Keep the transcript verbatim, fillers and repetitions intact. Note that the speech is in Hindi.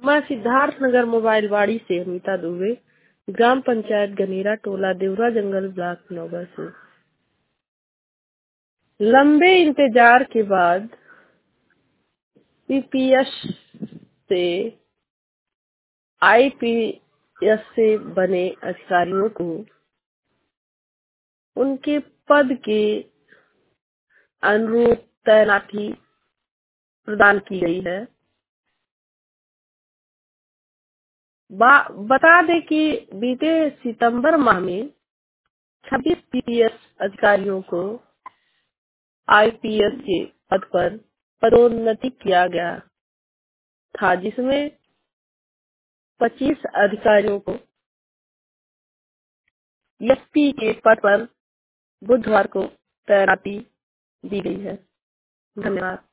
मैं सिद्धार्थनगर मोबाइल वाड़ी से अनीता दुबे, ग्राम पंचायत गनेरा, टोला देवरा जंगल, ब्लॉक नौगा से। लंबे इंतजार के बाद पीपीएस से आईपीएस से बने अधिकारियों को उनके पद के अनुरूप तैनाती प्रदान की गई है। बता दें कि बीते सितंबर माह में छब्बीस पीपीएस अधिकारियों को आईपीएस के पद पर पदोन्नति किया गया था, जिसमें पच्चीस अधिकारियों को एसपी के पद पर बुधवार को तैनाती दी गई है। धन्यवाद।